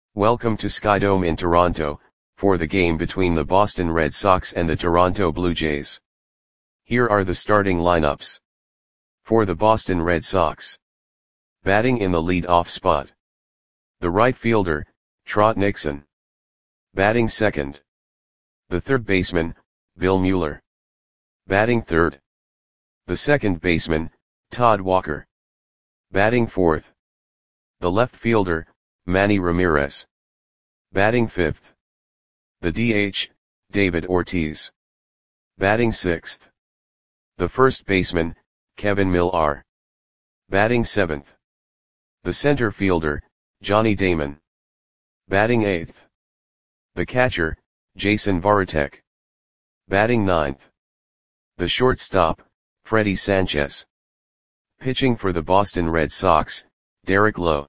Welcome to Skydome in Toronto, for the game between the Boston Red Sox and the Toronto Blue Jays. Here are the starting lineups. For the Boston Red Sox. Batting in the lead-off spot. The right fielder, Trot Nixon. Batting second. The third baseman, Bill Mueller. Batting third. The second baseman, Todd Walker. Batting fourth. The left fielder, Manny Ramirez. Batting fifth. The DH, David Ortiz. Batting sixth. The first baseman, Kevin Millar. Batting seventh. The center fielder, Johnny Damon. Batting eighth. The catcher, Jason Varitek. Batting ninth. The shortstop, Freddie Sanchez. Pitching for the Boston Red Sox, Derek Lowe.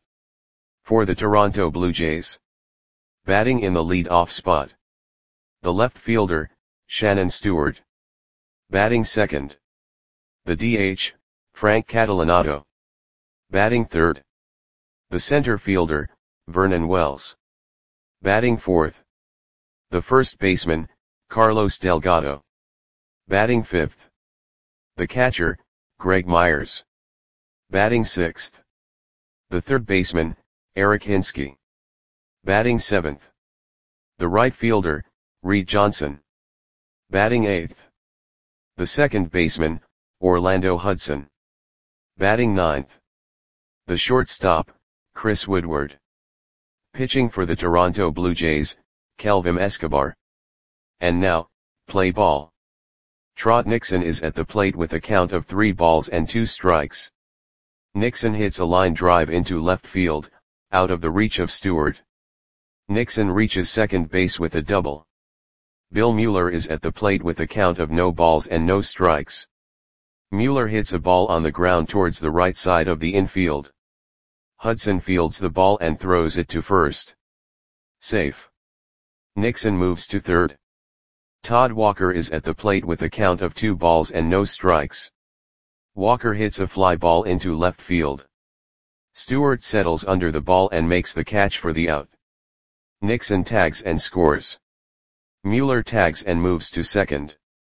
For the Toronto Blue Jays. Batting in the lead-off spot. The left fielder, Shannon Stewart. Batting second. The DH, Frank Catalanotto. Batting third. The center fielder, Vernon Wells. Batting fourth. The first baseman, Carlos Delgado. Batting fifth. The catcher, Greg Myers. Batting sixth. The third baseman, Eric Hinske. Batting seventh. The right fielder, Reed Johnson. Batting eighth. The second baseman, Orlando Hudson. Batting ninth. The shortstop, Chris Woodward. Pitching for the Toronto Blue Jays, Kelvin Escobar. And now, play ball. Trot Nixon is at the plate with a count of 3 balls and 2 strikes. Nixon hits a line drive into left field, out of the reach of Stewart. Nixon reaches second base with a double. Bill Mueller is at the plate with a count of no balls and no strikes. Mueller hits a ball on the ground towards the right side of the infield. Hudson fields the ball and throws it to first. Safe. Nixon moves to third. Todd Walker is at the plate with a count of 2 balls and no strikes. Walker hits a fly ball into left field. Stewart settles under the ball and makes the catch for the out. Nixon tags and scores. Mueller tags and moves to second.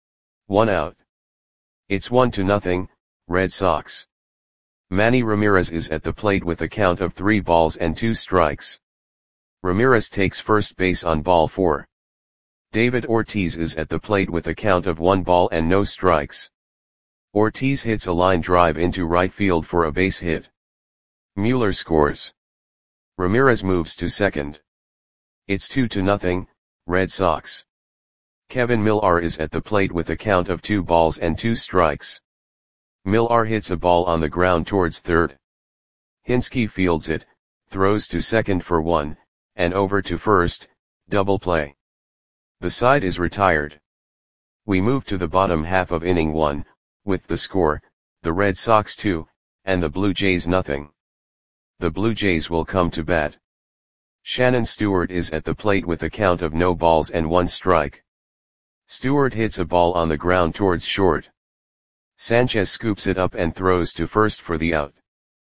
1 out. It's 1-0, Red Sox. Manny Ramirez is at the plate with a count of 3 balls and 2 strikes. Ramirez takes first base on ball 4. David Ortiz is at the plate with a count of 1 ball and no strikes. Ortiz hits a line drive into right field for a base hit. Mueller scores. Ramirez moves to second. It's 2-0, Red Sox. Kevin Millar is at the plate with a count of 2 balls and 2 strikes. Millar hits a ball on the ground towards third. Hinske fields it, throws to second for 1, and over to first, double play. The side is retired. We move to the bottom half of inning 1, with the score, the Red Sox 2, and the Blue Jays nothing. The Blue Jays will come to bat. Shannon Stewart is at the plate with a count of no balls and 1 strike. Stewart hits a ball on the ground towards short. Sanchez scoops it up and throws to first for the out.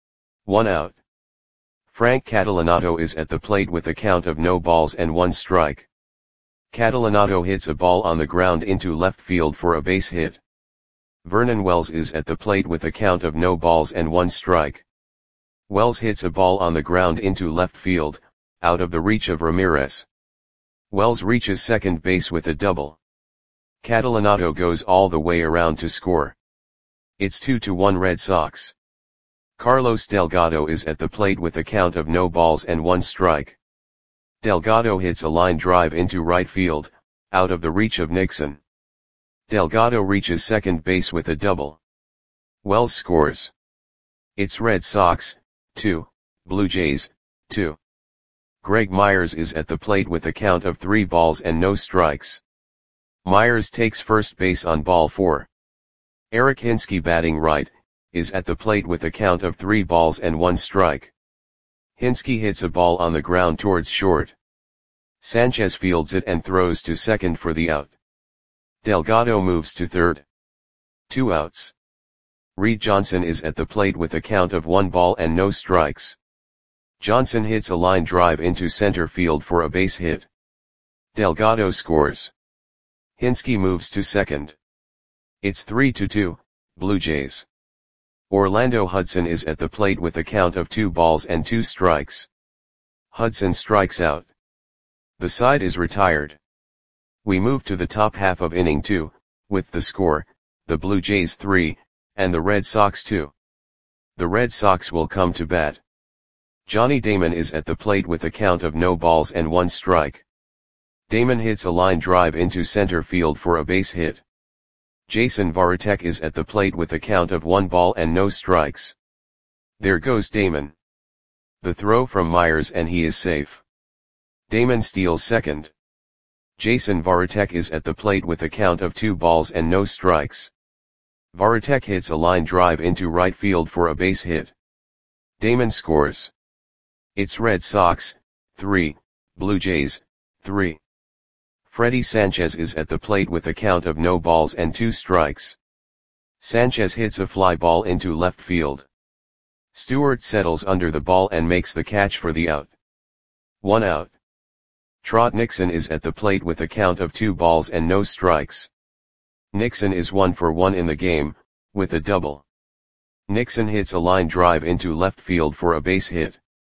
1 out. Frank Catalanotto is at the plate with a count of no balls and 1 strike. Catalanotto hits a ball on the ground into left field for a base hit. Vernon Wells is at the plate with a count of no balls and 1 strike. Wells hits a ball on the ground into left field, out of the reach of Ramirez. Wells reaches second base with a double. Catalanotto goes all the way around to score. It's 2-1 Red Sox. Carlos Delgado is at the plate with a count of no balls and 1 strike. Delgado hits a line drive into right field, out of the reach of Nixon. Delgado reaches second base with a double. Wells scores. It's Red Sox, 2, Blue Jays, 2. Greg Myers is at the plate with a count of 3 balls and no strikes. Myers takes first base on ball 4. Eric Hinske batting right, is at the plate with a count of 3 balls and 1 strike. Hinske hits a ball on the ground towards short. Sanchez fields it and throws to second for the out. Delgado moves to third. 2 outs. Reed Johnson is at the plate with a count of 1 ball and no strikes. Johnson hits a line drive into center field for a base hit. Delgado scores. Hinske moves to second. It's 3-2, Blue Jays. Orlando Hudson is at the plate with a count of 2 balls and 2 strikes. Hudson strikes out. The side is retired. We move to the top half of inning 2, with the score, the Blue Jays 3, and the Red Sox 2. The Red Sox will come to bat. Johnny Damon is at the plate with a count of 0 balls and 1 strike. Damon hits a line drive into center field for a base hit. Jason Varitek is at the plate with a count of 1 ball and no strikes. There goes Damon. The throw from Myers and he is safe. Damon steals second. Jason Varitek is at the plate with a count of 2 balls and no strikes. Varitek hits a line drive into right field for a base hit. Damon scores. It's Red Sox, 3, Blue Jays, 3. Freddie Sanchez is at the plate with a count of 0 balls and 2 strikes. Sanchez hits a fly ball into left field. Stewart settles under the ball and makes the catch for the out. 1 out. Trot Nixon is at the plate with a count of 2 balls and no strikes. Nixon is 1-for-1 in the game, with a double. Nixon hits a line drive into left field for a base hit.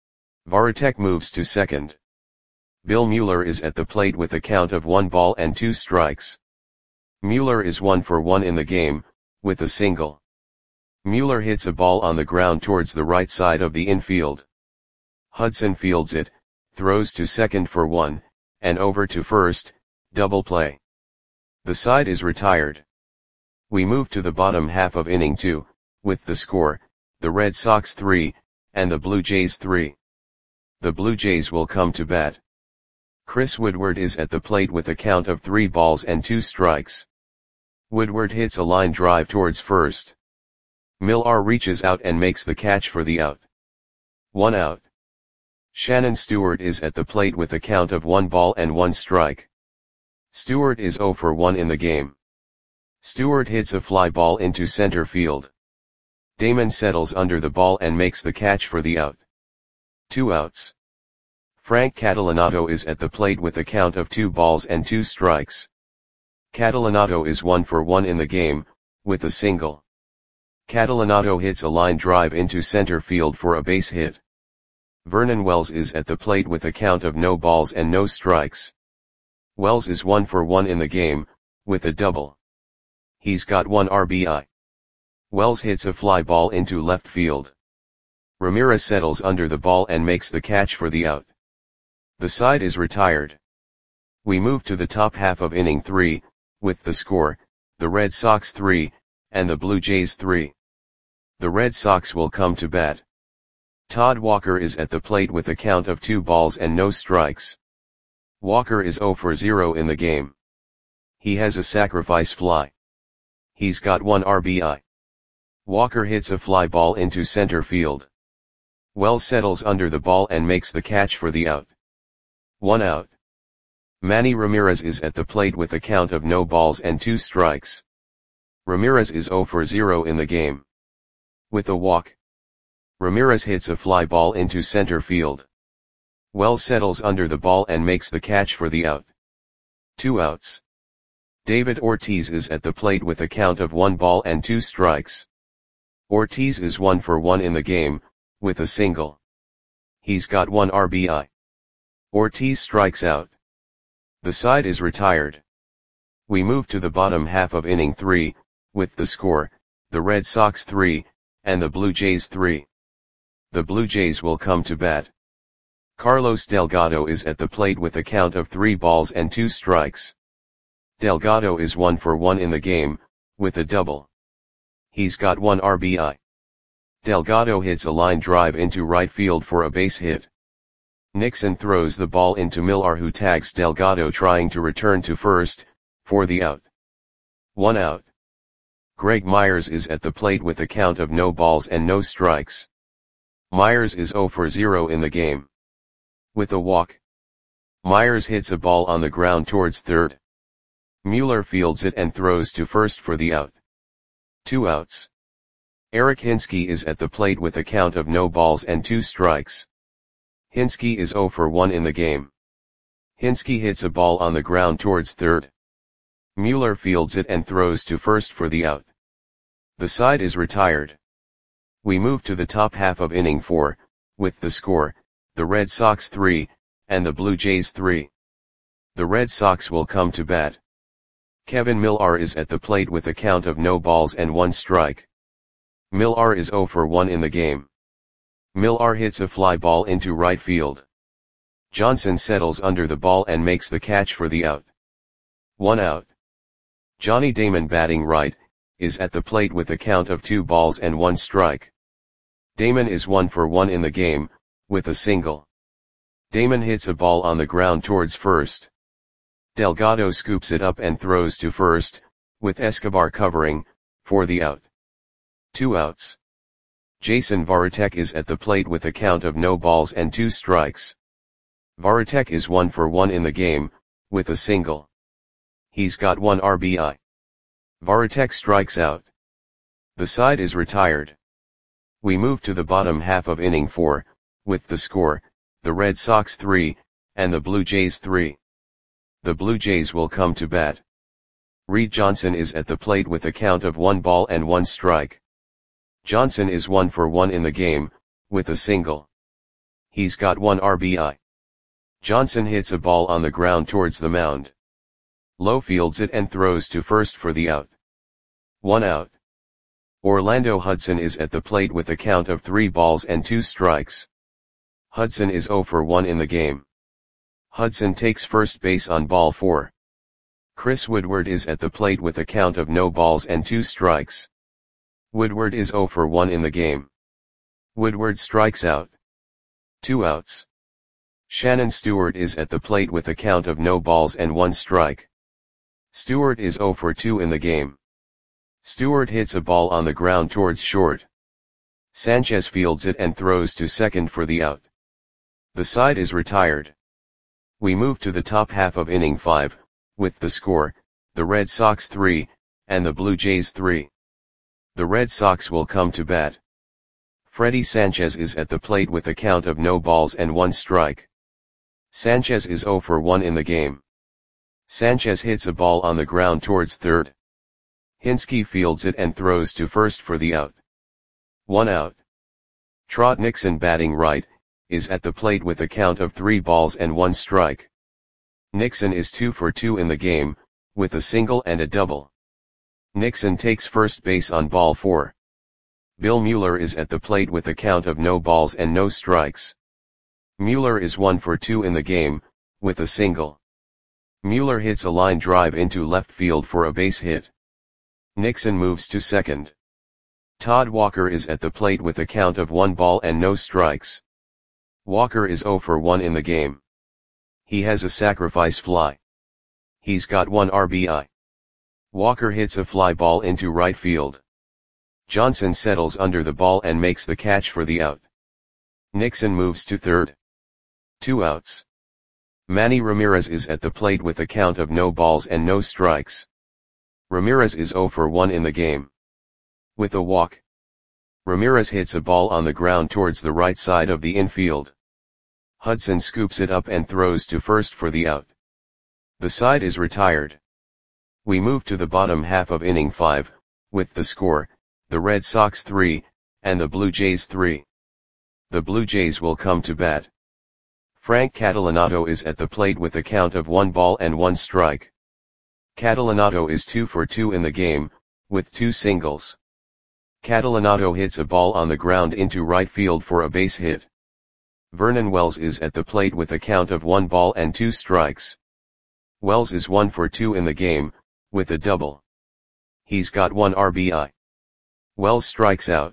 Varitek moves to second. Bill Mueller is at the plate with a count of 1 ball and 2 strikes. Mueller is 1-for-1 in the game, with a single. Mueller hits a ball on the ground towards the right side of the infield. Hudson fields it, throws to second for 1, and over to first, double play. The side is retired. We move to the bottom half of inning 2, with the score, the Red Sox 3, and the Blue Jays 3. The Blue Jays will come to bat. Chris Woodward is at the plate with a count of 3 balls and 2 strikes. Woodward hits a line drive towards first. Millar reaches out and makes the catch for the out. 1 out. Shannon Stewart is at the plate with a count of 1 ball and 1 strike. Stewart is 0-for-1 in the game. Stewart hits a fly ball into center field. Damon settles under the ball and makes the catch for the out. 2 outs. Frank Catalanotto is at the plate with a count of 2 balls and 2 strikes. Catalanotto is 1-for-1 in the game, with a single. Catalanotto hits a line drive into center field for a base hit. Vernon Wells is at the plate with a count of 0 balls and 0 strikes. Wells is 1-for-1 in the game, with a double. He's got 1 RBI. Wells hits a fly ball into left field. Ramirez settles under the ball and makes the catch for the out. The side is retired. We move to the top half of inning 3, with the score, the Red Sox 3, and the Blue Jays 3. The Red Sox will come to bat. Todd Walker is at the plate with a count of 2 balls and no strikes. Walker is 0-for-0 in the game. He has a sacrifice fly. He's got 1 RBI. Walker hits a fly ball into center field. Wells settles under the ball and makes the catch for the out. 1 out. Manny Ramirez is at the plate with a count of 0 balls and 2 strikes. Ramirez is 0-for-0 in the game. With a walk. Ramirez hits a fly ball into center field. Wells settles under the ball and makes the catch for the out. 2 outs. David Ortiz is at the plate with a count of 1 ball and 2 strikes. Ortiz is 1-for-1 in the game, with a single. He's got 1 RBI. Ortiz strikes out. The side is retired. We move to the bottom half of inning 3, with the score, the Red Sox 3, and the Blue Jays 3. The Blue Jays will come to bat. Carlos Delgado is at the plate with a count of 3 balls and 2 strikes. Delgado is 1-for-1 in the game, with a double. He's got 1 RBI. Delgado hits a line drive into right field for a base hit. Nixon throws the ball into Millar, who tags Delgado trying to return to first, for the out. 1 out. Greg Myers is at the plate with a count of 0 balls and 0 strikes. Myers is 0-for-0 in the game. With a walk. Myers hits a ball on the ground towards third. Mueller fields it and throws to first for the out. 2 outs. Eric Hinske is at the plate with a count of 0 balls and 2 strikes. Hinske is 0 for 1 in the game. Hinske hits a ball on the ground towards third. Mueller fields it and throws to first for the out. The side is retired. We move to the top half of inning 4, with the score, the Red Sox 3, and the Blue Jays 3. The Red Sox will come to bat. Kevin Millar is at the plate with a count of no balls and 1 strike. Millar is 0 for 1 in the game. Millar hits a fly ball into right field. Johnson settles under the ball and makes the catch for the out. 1 out. Johnny Damon, batting right, is at the plate with a count of 2 balls and 1 strike. Damon is 1 for 1 in the game, with a single. Damon hits a ball on the ground towards first. Delgado scoops it up and throws to first, with Escobar covering, for the out. 2 outs. Jason Varitek is at the plate with a count of no balls and 2 strikes. Varitek is 1 for 1 in the game, with a single. He's got 1 RBI. Varitek strikes out. The side is retired. We move to the bottom half of inning 4, with the score, the Red Sox 3, and the Blue Jays 3. The Blue Jays will come to bat. Reed Johnson is at the plate with a count of 1 ball and 1 strike. Johnson is 1 for 1 in the game, with a single. He's got 1 RBI. Johnson hits a ball on the ground towards the mound. Lowe fields it and throws to first for the out. 1 out. Orlando Hudson is at the plate with a count of 3 balls and 2 strikes. Hudson is 0 for 1 in the game. Hudson takes first base on ball 4. Chris Woodward is at the plate with a count of no balls and 2 strikes. Woodward is 0 for 1 in the game. Woodward strikes out. 2 outs. Shannon Stewart is at the plate with a count of no balls and 1 strike. Stewart is 0 for 2 in the game. Stewart hits a ball on the ground towards short. Sanchez fields it and throws to second for the out. The side is retired. We move to the top half of inning 5, with the score, the Red Sox 3, and the Blue Jays 3. The Red Sox will come to bat. Freddie Sanchez is at the plate with a count of no balls and 1 strike. Sanchez is 0 for 1 in the game. Sanchez hits a ball on the ground towards third. Hinske fields it and throws to first for the out. 1 out. Trot Nixon, batting right, is at the plate with a count of 3 balls and 1 strike. Nixon is 2 for 2 in the game, with a single and a double. Nixon takes first base on ball 4. Bill Mueller is at the plate with a count of no balls and no strikes. Mueller is 1 for 2 in the game, with a single. Mueller hits a line drive into left field for a base hit. Nixon moves to second. Todd Walker is at the plate with a count of 1 ball and no strikes. Walker is 0 for 1 in the game. He has a sacrifice fly. He's got 1 RBI. Walker hits a fly ball into right field. Johnson settles under the ball and makes the catch for the out. Nixon moves to third. 2 outs. Manny Ramirez is at the plate with a count of no balls and no strikes. Ramirez is 0 for 1 in the game. With a walk. Ramirez hits a ball on the ground towards the right side of the infield. Hudson scoops it up and throws to first for the out. The side is retired. We move to the bottom half of inning 5, with the score, the Red Sox 3, and the Blue Jays 3. The Blue Jays will come to bat. Frank Catalanotto is at the plate with a count of 1 ball and 1 strike. Catalanotto is 2 for 2 in the game, with 2 singles. Catalanotto hits a ball on the ground into right field for a base hit. Vernon Wells is at the plate with a count of 1 ball and 2 strikes. Wells is 1 for 2 in the game, with a double. He's got 1 RBI. Wells strikes out.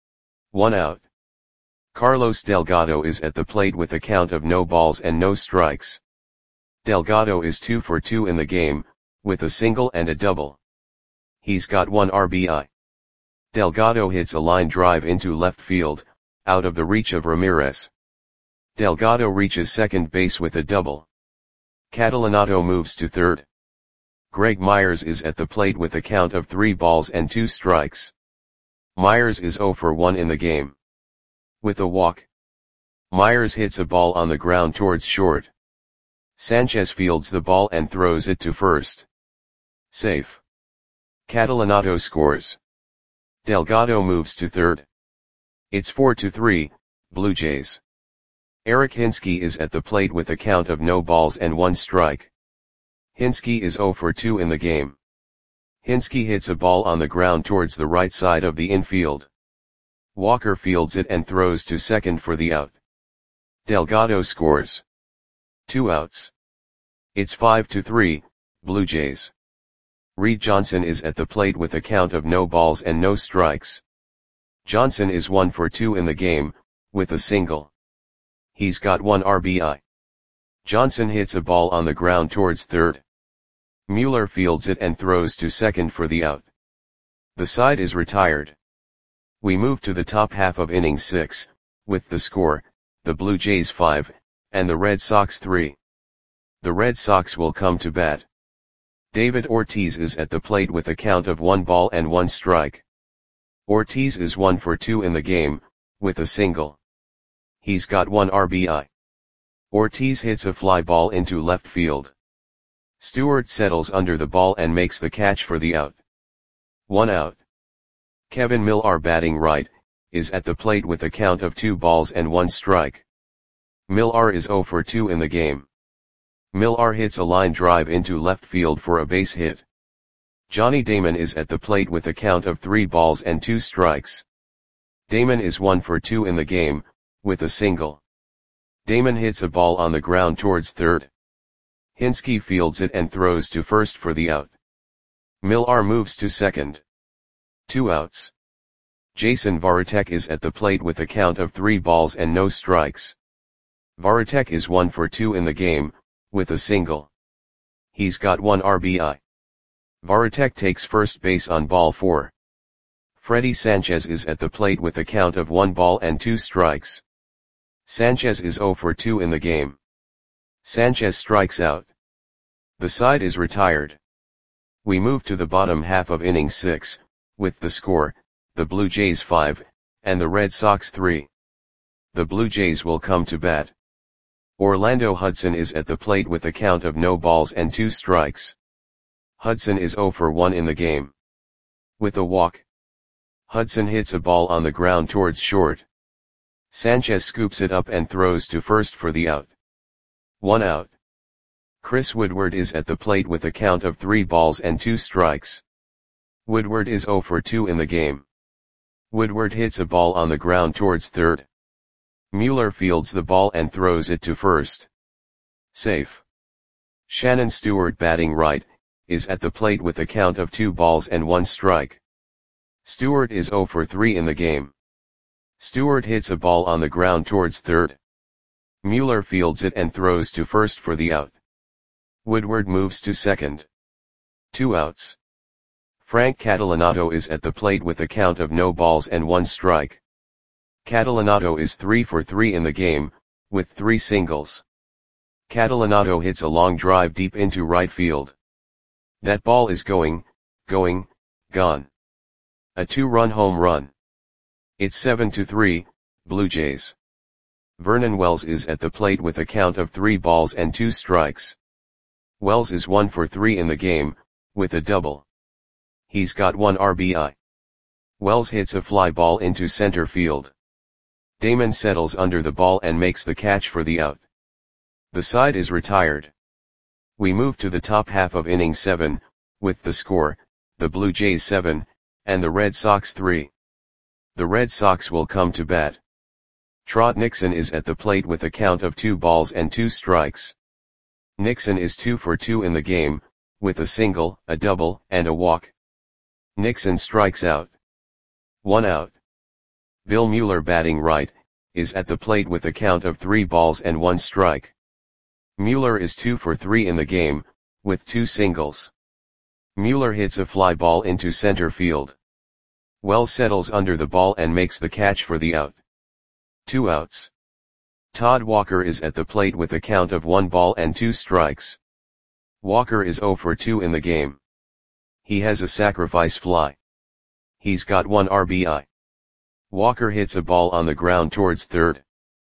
1 out. Carlos Delgado is at the plate with a count of no balls and no strikes. Delgado is 2 for 2 in the game, with a single and a double. He's got 1 RBI. Delgado hits a line drive into left field, out of the reach of Ramirez. Delgado reaches second base with a double. Catalanotto moves to third. Greg Myers is at the plate with a count of 3 balls and 2 strikes. Myers is 0 for 1 in the game. With a walk. Myers hits a ball on the ground towards short. Sanchez fields the ball and throws it to first. Safe. Catalanato scores. Delgado moves to third. It's 4-3, Blue Jays. Eric Hinske is at the plate with a count of no balls and 1 strike. Hinske is 0 for 2 in the game. Hinske hits a ball on the ground towards the right side of the infield. Walker fields it and throws to second for the out. Delgado scores. 2 outs. It's 5-3, Blue Jays. Reed Johnson is at the plate with a count of no balls and no strikes. Johnson is 1 for 2 in the game, with a single. He's got 1 RBI. Johnson hits a ball on the ground towards third. Mueller fields it and throws to second for the out. The side is retired. We move to the top half of inning 6, with the score, the Blue Jays 5, and the Red Sox 3. The Red Sox will come to bat. David Ortiz is at the plate with a count of 1 ball and 1 strike. Ortiz is 1 for 2 in the game, with a single. He's got 1 RBI. Ortiz hits a fly ball into left field. Stewart settles under the ball and makes the catch for the out. 1 out. Kevin Millar, batting right, is at the plate with a count of 2 balls and 1 strike. Millar is 0 for 2 in the game. Millar hits a line drive into left field for a base hit. Johnny Damon is at the plate with a count of 3 balls and 2 strikes. Damon is 1 for 2 in the game, with a single. Damon hits a ball on the ground towards third. Hinske fields it and throws to first for the out. Millar moves to second. 2 outs. Jason Varitek is at the plate with a count of 3 balls and no strikes. Varitek is 1 for 2 in the game, with a single. He's got 1 RBI. Varitek takes first base on ball 4. Freddie Sanchez is at the plate with a count of 1 ball and 2 strikes. Sanchez is 0 for 2 in the game. Sanchez strikes out. The side is retired. We move to the bottom half of inning 6, with the score, the Blue Jays 5, and the Red Sox 3. The Blue Jays will come to bat. Orlando Hudson is at the plate with a count of no balls and 2 strikes. Hudson is 0 for 1 in the game. With a walk. Hudson hits a ball on the ground towards short. Sanchez scoops it up and throws to first for the out. 1 out. Chris Woodward is at the plate with a count of 3 balls and 2 strikes. Woodward is 0 for 2 in the game. Woodward hits a ball on the ground towards third. Mueller fields the ball and throws it to first. Safe. Shannon Stewart, batting right, is at the plate with a count of 2 balls and 1 strike. Stewart is 0 for 3 in the game. Stewart hits a ball on the ground towards third. Mueller fields it and throws to first for the out. Woodward moves to second. 2 outs. Frank Catalanato is at the plate with a count of no balls and 1 strike. Catalanato is 3 for 3 in the game, with 3 singles. Catalanato hits a long drive deep into right field. That ball is gone. A 2-run home run. It's 7-3, Blue Jays. Vernon Wells is at the plate with a count of 3 balls and 2 strikes. Wells is 1 for 3 in the game, with a double. He's got 1 RBI. Wells hits a fly ball into center field. Damon settles under the ball and makes the catch for the out. The side is retired. We move to the top half of inning 7, with the score, the Blue Jays 7, and the Red Sox 3. The Red Sox will come to bat. Trot Nixon is at the plate with a count of 2 balls and 2 strikes. Nixon is 2 for 2 in the game, with a single, a double, and a walk. Nixon strikes out. 1 out. Bill Mueller, batting right, is at the plate with a count of 3 balls and 1 strike. Mueller is 2 for 3 in the game, with 2 singles. Mueller hits a fly ball into center field. Wells settles under the ball and makes the catch for the out. 2 outs. Todd Walker is at the plate with a count of 1 ball and 2 strikes. Walker is 0 for 2 in the game. He has a sacrifice fly. He's got 1 RBI. Walker hits a ball on the ground towards third.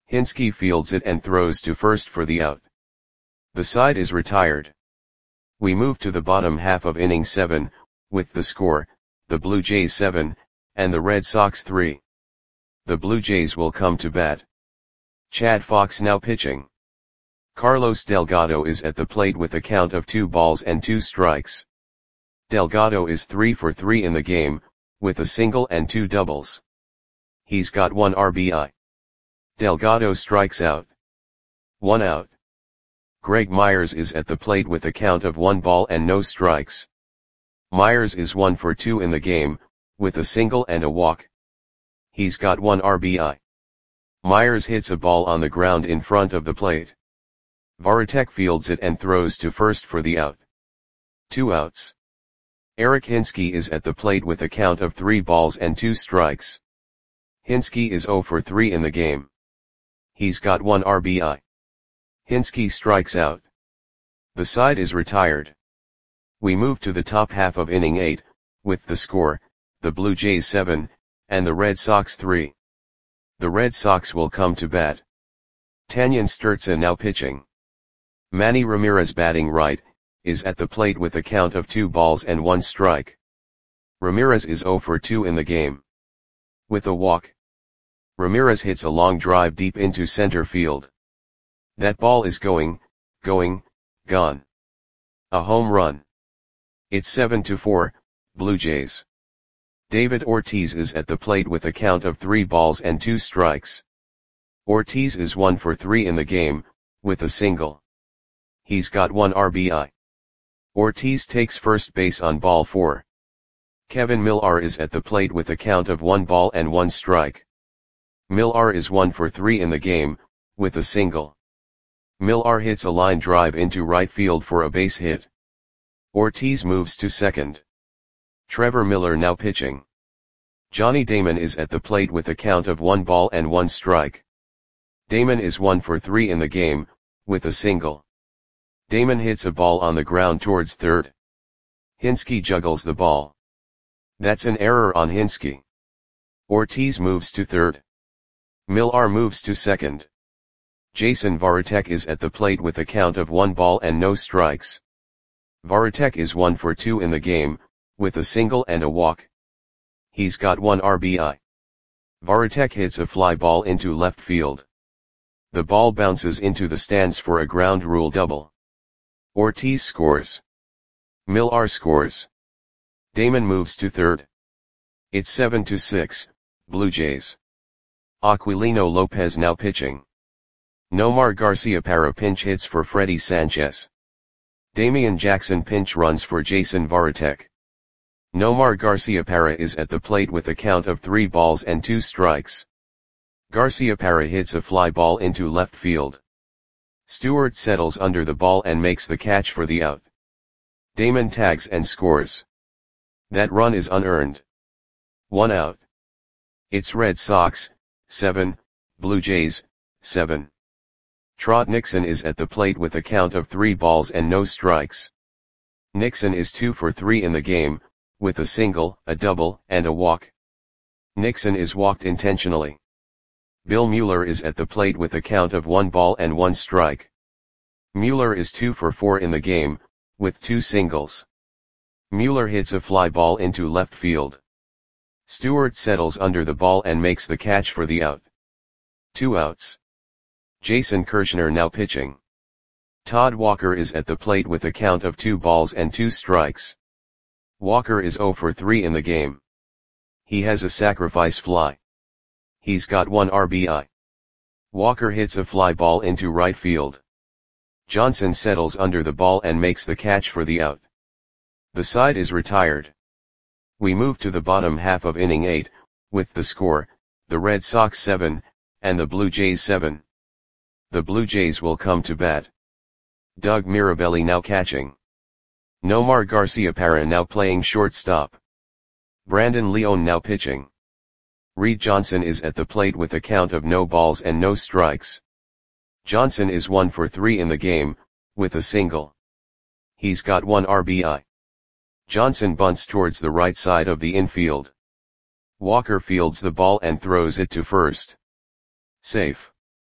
Hinske fields it and throws to first for the out. The side is retired. We move to the bottom half of inning 7, with the score, the Blue Jays 7, and the Red Sox 3. The Blue Jays will come to bat. Chad Fox now pitching. Carlos Delgado is at the plate with a count of 2 balls and 2 strikes. Delgado is 3 for 3 in the game, with a single and 2 doubles. He's got 1 RBI. Delgado strikes out. 1 out. Greg Myers is at the plate with a count of 1 ball and no strikes. Myers is 1 for 2 in the game, with a single and a walk. He's got 1 RBI. Myers hits a ball on the ground in front of the plate. Varitek fields it and throws to first for the out. 2 outs. Eric Hinske is at the plate with a count of 3 balls and 2 strikes. Hinske is 0 for 3 in the game. He's got 1 RBI. Hinske strikes out. The side is retired. We move to the top half of inning 8, with the score, the Blue Jays 7, and the Red Sox 3. The Red Sox will come to bat. Tanyan Sturtze now pitching. Manny Ramirez batting right, is at the plate with a count of 2 balls and 1 strike. Ramirez is 0 for 2 in the game. With a walk. Ramirez hits a long drive deep into center field. That ball is gone. A home run. It's 7-4, Blue Jays. David Ortiz is at the plate with a count of 3 balls and 2 strikes. Ortiz is 1 for 3 in the game, with a single. He's got 1 RBI. Ortiz takes first base on ball 4. Kevin Millar is at the plate with a count of 1 ball and 1 strike. Millar is 1 for 3 in the game, with a single. Millar hits a line drive into right field for a base hit. Ortiz moves to second. Trevor Miller now pitching. Johnny Damon is at the plate with a count of 1 ball and 1 strike. Damon is 1 for 3 in the game, with a single. Damon hits a ball on the ground towards third. Hinske juggles the ball. That's an error on Hinske. Ortiz moves to third. Millar moves to second. Jason Varitek is at the plate with a count of 1 ball and no strikes. Varitek is 1 for 2 in the game, with a single and a walk. He's got 1 RBI. Varitek hits a fly ball into left field. The ball bounces into the stands for a ground rule double. Ortiz scores. Millar scores. Damon moves to third. It's 7-6, Blue Jays. Aquilino Lopez now pitching. Nomar Garciaparra pinch hits for Freddie Sanchez. Damian Jackson pinch runs for Jason Varitek. Nomar Garciaparra is at the plate with a count of 3 balls and 2 strikes. Garciaparra hits a fly ball into left field. Stewart settles under the ball and makes the catch for the out. Damon tags and scores. That run is unearned. 1 out. It's Red Sox 7, Blue Jays 7. Trot Nixon is at the plate with a count of 3 balls and no strikes. Nixon is 2 for 3 in the game, with a single, a double, and a walk. Nixon is walked intentionally. Bill Mueller is at the plate with a count of 1 ball and 1 strike. Mueller is 2 for 4 in the game, with 2 singles. Mueller hits a fly ball into left field. Stewart settles under the ball and makes the catch for the out. 2 outs. Jason Kirshner now pitching. Todd Walker is at the plate with a count of 2 balls and 2 strikes. Walker is 0 for 3 in the game. He has a sacrifice fly. He's got 1 RBI. Walker hits a fly ball into right field. Johnson settles under the ball and makes the catch for the out. The side is retired. We move to the bottom half of inning 8, with the score, the Red Sox 7, and the Blue Jays 7. The Blue Jays will come to bat. Doug Mirabelli now catching. Nomar Garciaparra now playing shortstop. Brandon Leone now pitching. Reed Johnson is at the plate with a count of no balls and no strikes. Johnson is 1 for 3 in the game, with a single. He's got 1 RBI. Johnson bunts towards the right side of the infield. Walker fields the ball and throws it to first. Safe.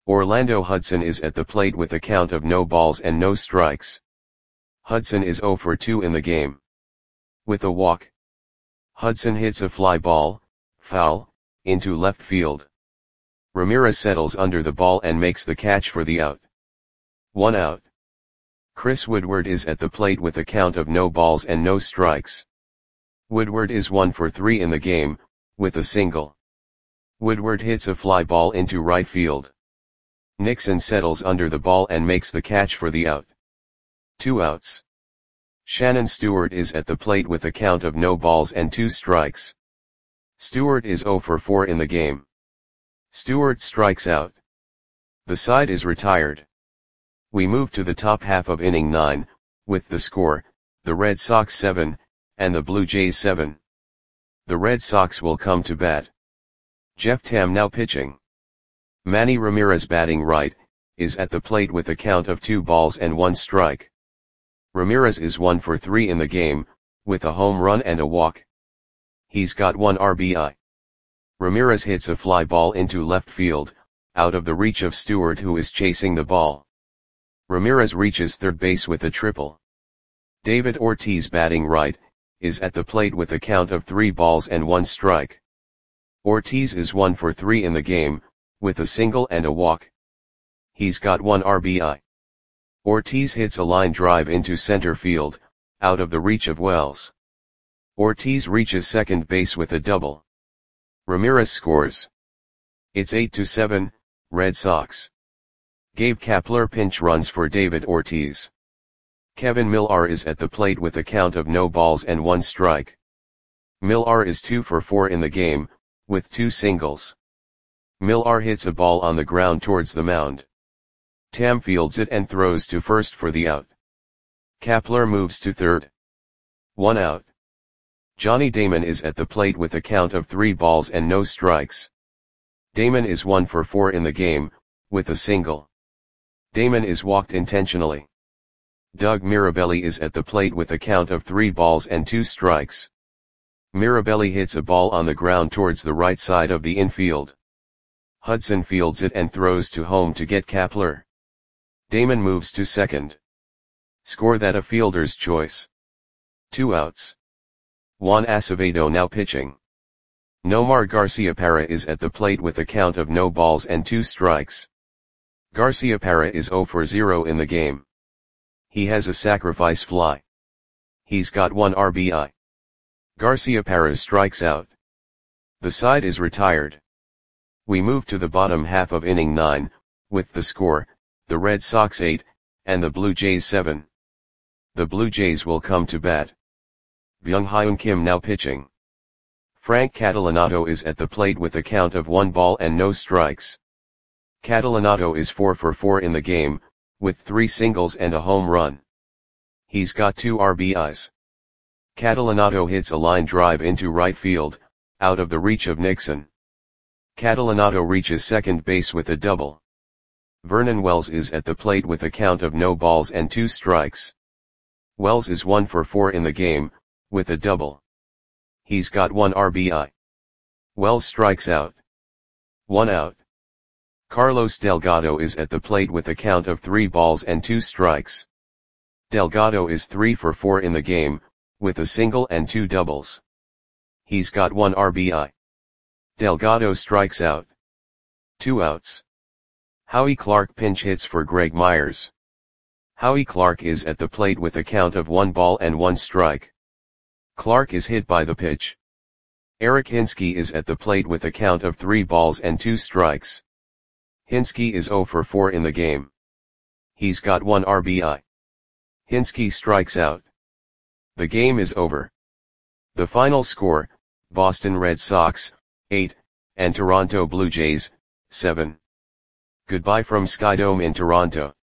Orlando Hudson is at the plate with a count of no balls and no strikes. Hudson is 0 for 2 in the game. With a walk, Hudson hits a fly ball, foul, into left field. Ramirez settles under the ball and makes the catch for the out. 1 out. Chris Woodward is at the plate with a count of no balls and no strikes. Woodward is 1 for 3 in the game, with a single. Woodward hits a fly ball into right field. Nixon settles under the ball and makes the catch for the out. 2 outs. Shannon Stewart is at the plate with a count of no balls and 2 strikes. Stewart is 0 for 4 in the game. Stewart strikes out. The side is retired. We move to the top half of inning 9, with the score, the Red Sox 7, and the Blue Jays 7. The Red Sox will come to bat. Jeff Tam now pitching. Manny Ramirez batting right, is at the plate with a count of 2 balls and 1 strike. Ramirez is 1 for 3 in the game, with a home run and a walk. He's got 1 RBI. Ramirez hits a fly ball into left field, out of the reach of Stewart who is chasing the ball. Ramirez reaches third base with a triple. David Ortiz batting right, is at the plate with a count of 3 balls and 1 strike. Ortiz is 1 for 3 in the game, with a single and a walk. He's got 1 RBI. Ortiz hits a line drive into center field, out of the reach of Wells. Ortiz reaches second base with a double. Ramirez scores. It's 8-7, Red Sox. Gabe Kapler pinch runs for David Ortiz. Kevin Millar is at the plate with a count of no balls and 1 strike. Millar is 2 for 4 in the game, with 2 singles. Millar hits a ball on the ground towards the mound. Tam fields it and throws to first for the out. Kapler moves to third. 1 out. Johnny Damon is at the plate with a count of 3 balls and no strikes. Damon is 1 for 4 in the game, with a single. Damon is walked intentionally. Doug Mirabelli is at the plate with a count of 3 balls and 2 strikes. Mirabelli hits a ball on the ground towards the right side of the infield. Hudson fields it and throws to home to get Kapler. Damon moves to second. Score that a fielder's choice. 2 outs. Juan Acevedo now pitching. Nomar Garciaparra is at the plate with a count of no balls and 2 strikes. Garciaparra is 0 for 0 in the game. He has a sacrifice fly. He's got 1 RBI. Garciaparra strikes out. The side is retired. We move to the bottom half of inning 9, with the score, the Red Sox 8, and the Blue Jays 7. The Blue Jays will come to bat. Byung-Hyun Kim now pitching. Frank Catalanato is at the plate with a count of 1 ball and no strikes. Catalanato is 4 for 4 in the game, with 3 singles and a home run. He's got 2 RBIs. Catalanato hits a line drive into right field, out of the reach of Nixon. Catalanato reaches second base with a double. Vernon Wells is at the plate with a count of no balls and 2 strikes. Wells is 1 for 4 in the game, with a double. He's got 1 RBI. Wells strikes out. 1 out. Carlos Delgado is at the plate with a count of 3 balls and 2 strikes. Delgado is 3 for 4 in the game, with a single and 2 doubles. He's got 1 RBI. Delgado strikes out. 2 outs. Howie Clark pinch hits for Greg Myers. Howie Clark is at the plate with a count of 1 ball and 1 strike. Clark is hit by the pitch. Eric Hinske is at the plate with a count of 3 balls and 2 strikes. Hinske is 0 for 4 in the game. He's got 1 RBI. Hinske strikes out. The game is over. The final score, Boston Red Sox, 8, and Toronto Blue Jays, 7. Goodbye from Skydome in Toronto.